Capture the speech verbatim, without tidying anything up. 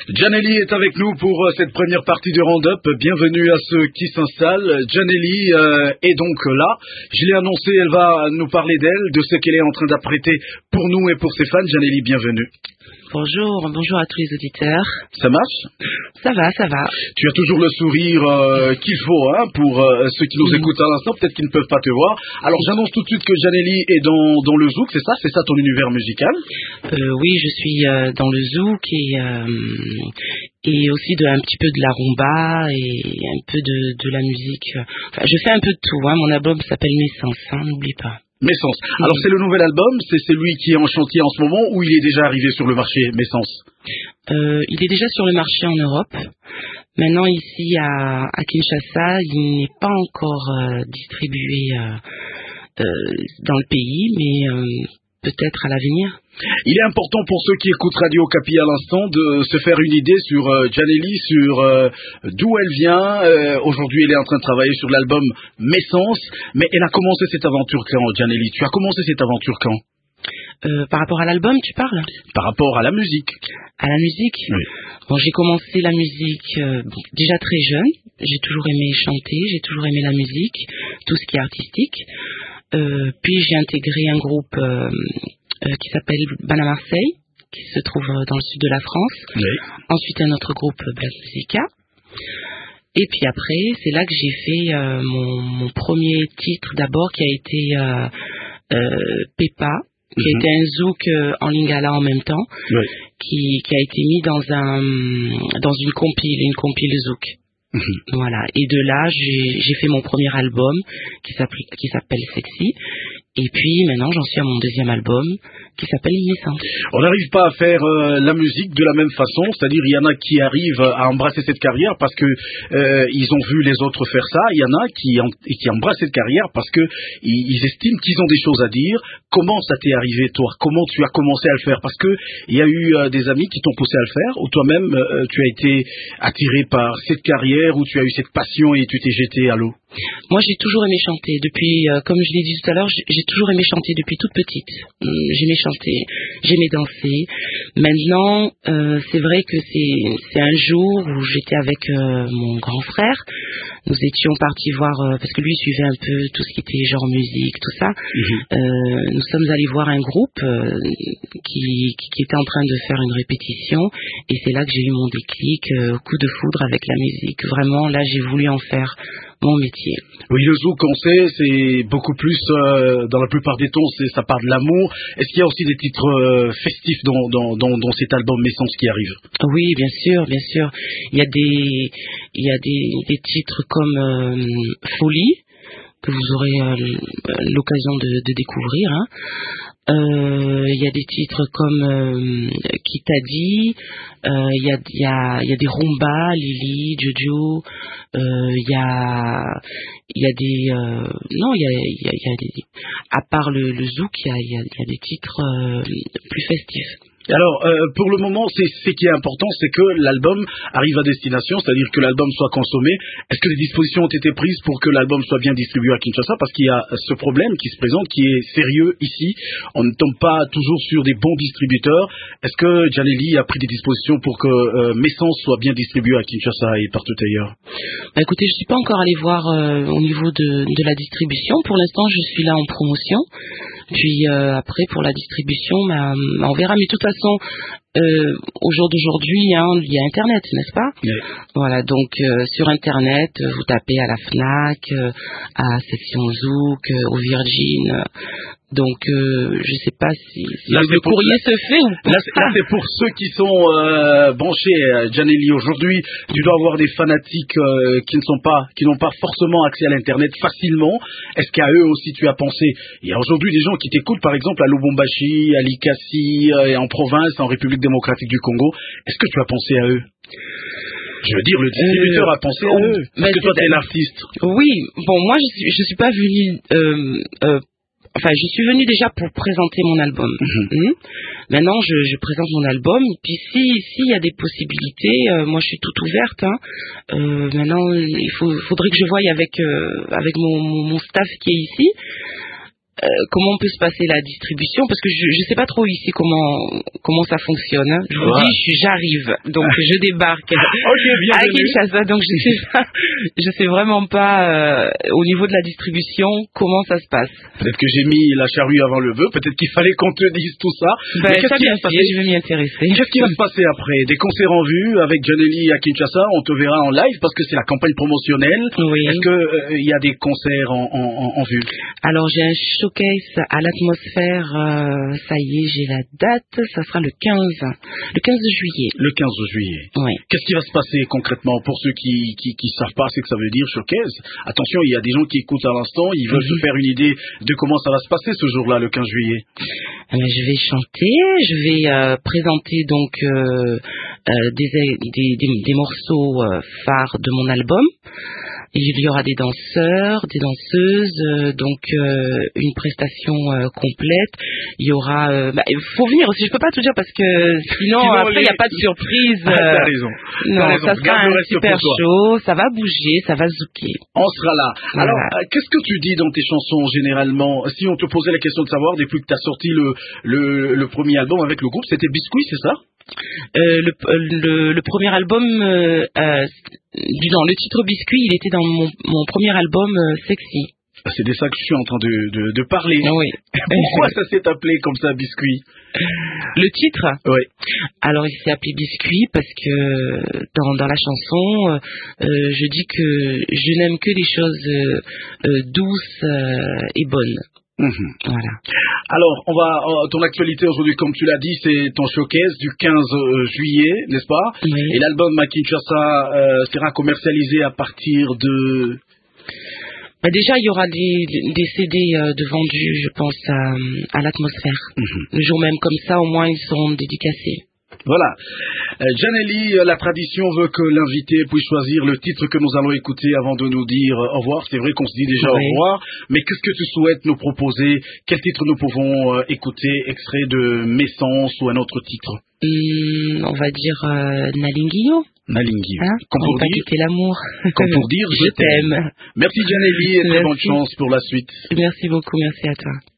Janelli est avec nous pour euh, cette première partie du Roundup. Bienvenue à ceux qui s'installent. Janelli euh, est donc là. Je l'ai annoncé, elle va nous parler d'elle, de ce qu'elle est en train d'apprêter pour nous et pour ses fans. Janelli, bienvenue. Bonjour, bonjour à tous les auditeurs. Ça marche? Ça va, ça va. Tu as toujours le sourire euh, qu'il faut hein, pour euh, ceux qui nous mmh. écoutent à l'instant, peut-être qu'ils ne peuvent pas te voir. Alors j'annonce tout de suite que Janelli est dans, dans le zouk, c'est ça? C'est ça ton univers musical? euh, Oui, je suis euh, dans le zouk et, euh, et aussi de, un petit peu de la rumba et un peu de, de la musique. Enfin, je fais un peu de tout. Hein. Mon album s'appelle Naissance, hein, n'oublie pas. Naissance. Alors c'est le nouvel album, c'est celui qui est en chantier en ce moment ou il est déjà arrivé sur le marché, Naissance? euh, Il est déjà sur le marché en Europe. Maintenant ici à, à Kinshasa, il n'est pas encore euh, distribué euh, euh, dans le pays, mais euh, peut-être à l'avenir. Il est important pour ceux qui écoutent Radio Okapi à l'instant de se faire une idée sur euh, Janelli, sur euh, d'où elle vient. Euh, aujourd'hui, elle est en train de travailler sur l'album Naissance, mais elle a commencé cette aventure quand, Janelli? Tu as commencé cette aventure quand? euh, Par rapport à l'album, tu parles? Par rapport à la musique. À la musique? Oui. Bon, j'ai commencé la musique euh, déjà très jeune. J'ai toujours aimé chanter, j'ai toujours aimé la musique, tout ce qui est artistique. Euh, puis j'ai intégré un groupe... Euh, Euh, qui s'appelle Bana Marseille, qui se trouve dans le sud de la France. Oui. Ensuite, un autre groupe, Black Musica. Et puis après, c'est là que j'ai fait euh, mon, mon premier titre d'abord, qui a été euh, euh, Pepa, qui mm-hmm. a été un zouk euh, en lingala en même temps, oui. qui, qui a été mis dans un dans une compile, une compile zouk. Mm-hmm. Voilà. Et de là, j'ai, j'ai fait mon premier album qui s'appelle, qui s'appelle Sexy. Et puis maintenant, j'en suis à mon deuxième album qui s'appelle Naissance. On n'arrive pas à faire euh, la musique de la même façon, c'est-à-dire il y en a qui arrivent à embrasser cette carrière parce que euh, ils ont vu les autres faire ça. Il y en a qui, en, qui embrassent cette carrière parce que ils, ils estiment qu'ils ont des choses à dire. Comment ça t'est arrivé toi? Comment tu as commencé à le faire? Parce que il y a eu euh, des amis qui t'ont poussé à le faire, ou toi-même euh, tu as été attiré par cette carrière, ou tu as eu cette passion et tu t'es jeté à l'eau? Moi, j'ai toujours aimé chanter. Depuis, euh, comme je l'ai dit tout à l'heure, j'ai, j'ai toujours aimé chanter depuis toute petite. Hum, j'aimais chanter, j'aimais danser. Maintenant, euh, c'est vrai que c'est, c'est un jour où j'étais avec euh, mon grand frère. Nous étions partis voir, euh, parce que lui suivait un peu tout ce qui était genre musique, tout ça. Mmh. Euh, nous sommes allés voir un groupe euh, qui, qui, qui était en train de faire une répétition. Et c'est là que j'ai eu mon déclic, euh, coup de foudre avec la musique. Vraiment, là, j'ai voulu en faire mon métier. Oui, le zouk, on sait, c'est beaucoup plus, euh, dans la plupart des tons, c'est, ça part de l'amour. Est-ce qu'il y a aussi des titres euh, festifs dans, dans, dans, dans cet album Naissance qui arrive? Oui, bien sûr, bien sûr. Il y a des, il y a des, des titres comme euh, Folie, que vous aurez euh, l'occasion de, de découvrir. Hein. Euh, il y a des titres comme euh, Qui t'a dit, euh, il y a il y a il y a des rumba, Lily, Jojo, euh, il y a il y a des euh, non il y a il y a, il y a des, à part le, le zouk, il y a il y a, il y a des titres euh, plus festifs. Alors, euh, pour le moment, c'est ce qui est important, c'est que l'album arrive à destination, c'est-à-dire que l'album soit consommé. Est-ce que les dispositions ont été prises pour que l'album soit bien distribué à Kinshasa? Parce qu'il y a ce problème qui se présente, qui est sérieux ici. On ne tombe pas toujours sur des bons distributeurs. Est-ce que Janelli a pris des dispositions pour que euh, Naissance soit bien distribué à Kinshasa et partout ailleurs? Bah écoutez, je suis pas encore allé voir euh, au niveau de, de la distribution. Pour l'instant, je suis là en promotion. Puis euh, après, pour la distribution, bah, on verra. Mais de toute façon, euh, au jour d'aujourd'hui, hein, il y a Internet, n'est-ce pas? Oui. Voilà, donc euh, sur Internet, vous tapez à la Fnac, euh, à Section Zouk, euh, au Virgin. Euh, donc, euh, je sais pas si, si là, le courrier pour, se fait ou pas. Là, là, c'est pour ceux qui sont euh, branchés, euh, Janelli. Aujourd'hui, tu dois avoir des fanatiques euh, qui ne sont pas, qui n'ont pas forcément accès à l'internet facilement. Est-ce qu'à eux aussi tu as pensé? Il y a aujourd'hui des gens qui t'écoutent, par exemple à Lubumbashi, à Likasi, euh, et en province, en République démocratique du Congo. Est-ce que tu as pensé à eux? Je veux dire, le distributeur euh, a pensé à oh, eux. Parce que toi, t'es l'artiste. Oui. Bon, moi, je suis, je suis pas venu. Euh, euh, Enfin, je suis venue déjà pour présenter mon album. Mmh. Mmh. Maintenant, je, je présente mon album. Puis, si s'il y a des possibilités, euh, moi, je suis toute ouverte. Hein. Euh, maintenant, il faut, faudrait que je voie avec euh, avec mon, mon, mon staff qui est ici. Euh, comment peut se passer la distribution, parce que je ne sais pas trop ici comment comment ça fonctionne. Hein. Je vous ouais. dis, je, j'arrive, donc je débarque okay, à Kinshasa, donc je sais pas, je sais vraiment pas euh, au niveau de la distribution comment ça se passe. Peut-être que j'ai mis la charrue avant le bœuf, peut-être qu'il fallait qu'on te dise tout ça. Ben, Mais qu'est-ce ça qui va se passer? Je vais m'y intéresser. Qu'est-ce qui va se passer après? Des concerts en vue avec Janely à Kinshasa, on te verra en live parce que c'est la campagne promotionnelle. Oui. Est-ce qu'il euh, y a des concerts en, en, en, en vue? Alors j'ai un showcase à l'atmosphère, euh, ça y est, j'ai la date, ça sera le quinze, le quinze juillet. Le quinze juillet. Oui. Qu'est-ce qui va se passer concrètement pour ceux qui qui, qui savent pas ce que ça veut dire showcase? Attention, il y a des gens qui écoutent à l'instant, ils veulent mm-hmm. se faire une idée de comment ça va se passer ce jour-là, le quinze juillet. Eh bien, je vais chanter, je vais euh, présenter donc euh, euh, des, des, des, des morceaux euh, phares de mon album. Il y aura des danseurs, des danseuses, euh, donc euh, une prestation euh, complète. Il y aura, euh, bah, il faut venir aussi. Je peux pas tout dire parce que sinon, sinon après il n'y a pas de surprise. Ah, t'as raison. Non, t'as raison. ça sera un super show. Ça va bouger, ça va zouker. On sera là. Voilà. Alors, euh, qu'est-ce que tu dis dans tes chansons généralement? Si on te posait la question de savoir depuis que tu as sorti le, le le premier album avec le groupe, c'était Biscuit, c'est ça? Euh, le, le, le premier album, euh, euh, non, le titre Biscuit, il était dans mon, mon premier album euh, Sexy. C'est de ça que je suis en train de, de, de parler. Oui. Pourquoi ça s'est appelé comme ça, Biscuit? Le titre? Oui. Alors, il s'est appelé Biscuit parce que dans, dans la chanson, euh, je dis que je n'aime que les choses euh, euh, douces euh, et bonnes. Mmh. Voilà. Alors, on va euh, ton actualité aujourd'hui, comme tu l'as dit, c'est ton showcase du quinze juillet, n'est-ce pas? Oui. Et l'album à Kinshasa euh, sera commercialisé à partir de... Bah déjà, il y aura des, des C D euh, de vendus, je pense, à, à l'atmosphère. Mmh. Le jour même, comme ça, au moins, ils seront dédicacés. Voilà. Euh, Janely, la tradition veut que l'invité puisse choisir le titre que nous allons écouter avant de nous dire au revoir. C'est vrai qu'on se dit déjà oui. au revoir, mais qu'est-ce que tu souhaites nous proposer? Quel titre nous pouvons euh, écouter? Extrait de Messence ou un autre titre? Hum, on va dire euh, Nalingio. Nalingio. Hein? Comme pour dire, l'amour. Comme pour dire, je, je t'aime. Merci Janely et très bonne chance pour la suite. Merci beaucoup, merci à toi.